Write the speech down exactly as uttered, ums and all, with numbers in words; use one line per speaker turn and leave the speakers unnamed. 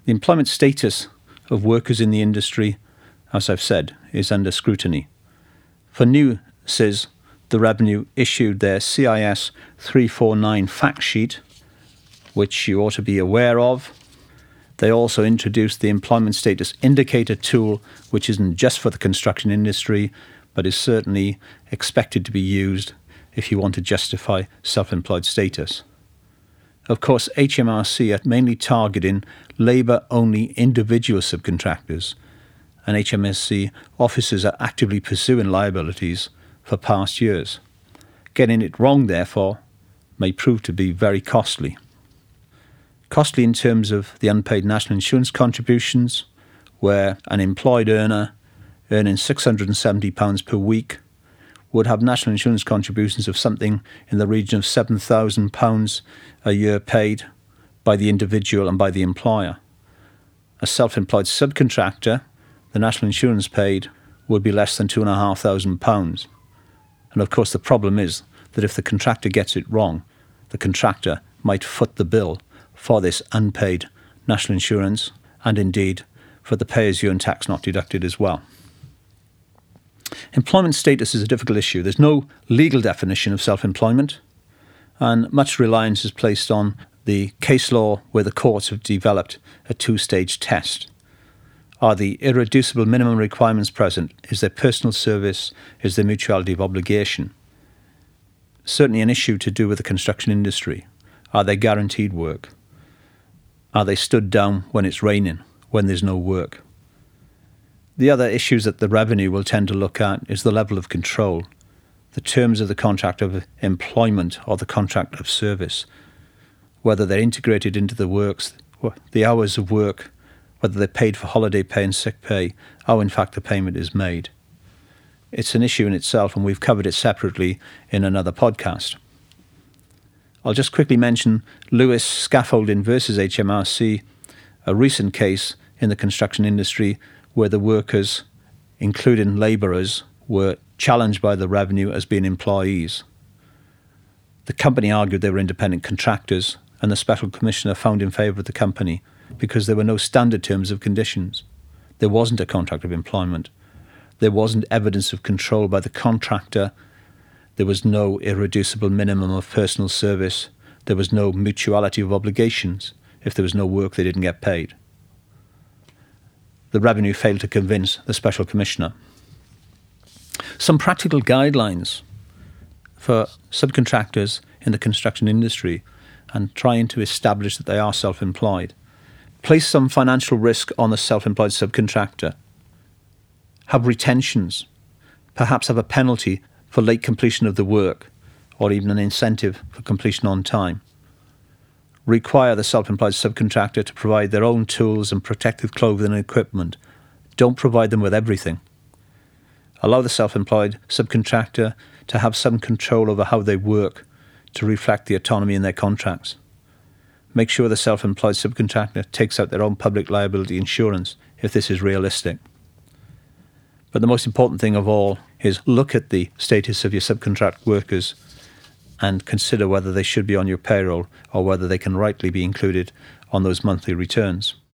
The employment status of workers in the industry, as I've said, is under scrutiny. For new S I S, the Revenue issued their C I S three forty-nine fact sheet, which you ought to be aware of. They also introduced the Employment Status Indicator tool, which isn't just for the construction industry, but is certainly expected to be used if you want to justify self-employed status. Of course, H M R C are mainly targeting labour-only individual subcontractors, and H M R C officers are actively pursuing liabilities for past years. Getting it wrong, therefore, may prove to be very costly. Costly in terms of the unpaid national insurance contributions, where an employed earner earning six hundred seventy pounds per week would have national insurance contributions of something in the region of seven thousand pounds a year paid by the individual and by the employer. A self-employed subcontractor, the national insurance paid would be less than two thousand five hundred pounds. And of course the problem is that if the contractor gets it wrong, the contractor might foot the bill for this unpaid national insurance and indeed for the pay-as-you-earn tax not deducted as well. Employment status is a difficult issue. There's no legal definition of self-employment, and much reliance is placed on the case law where the courts have developed a two-stage test. Are the irreducible minimum requirements present? Is there personal service? Is there mutuality of obligation? Certainly an issue to do with the construction industry. Are they guaranteed work? Are they stood down when it's raining, when there's no work? The other issues that the Revenue will tend to look at is the level of control, the terms of the contract of employment or the contract of service, whether they're integrated into the works, the hours of work, whether they're paid for holiday pay and sick pay, how in fact the payment is made. It's an issue in itself, and we've covered it separately in another podcast. I'll just quickly mention Lewis Scaffolding versus H M R C, a recent case in the construction industry where the workers, including labourers, were challenged by the Revenue as being employees. The company argued they were independent contractors, and the Special Commissioner found in favour of the company because there were no standard terms of conditions. There wasn't a contract of employment. There wasn't evidence of control by the contractor. There was no irreducible minimum of personal service. There was no mutuality of obligations. If there was no work, they didn't get paid. The Revenue failed to convince the Special Commissioner. Some practical guidelines for subcontractors in the construction industry and trying to establish that they are self-employed. Place some financial risk on the self-employed subcontractor. Have retentions. Perhaps have a penalty for late completion of the work, or even an incentive for completion on time. Require the self-employed subcontractor to provide their own tools and protective clothing and equipment. Don't provide them with everything. Allow the self-employed subcontractor to have some control over how they work to reflect the autonomy in their contracts. Make sure the self-employed subcontractor takes out their own public liability insurance if this is realistic. But the most important thing of all is look at the status of your subcontract workers and consider whether they should be on your payroll or whether they can rightly be included on those monthly returns.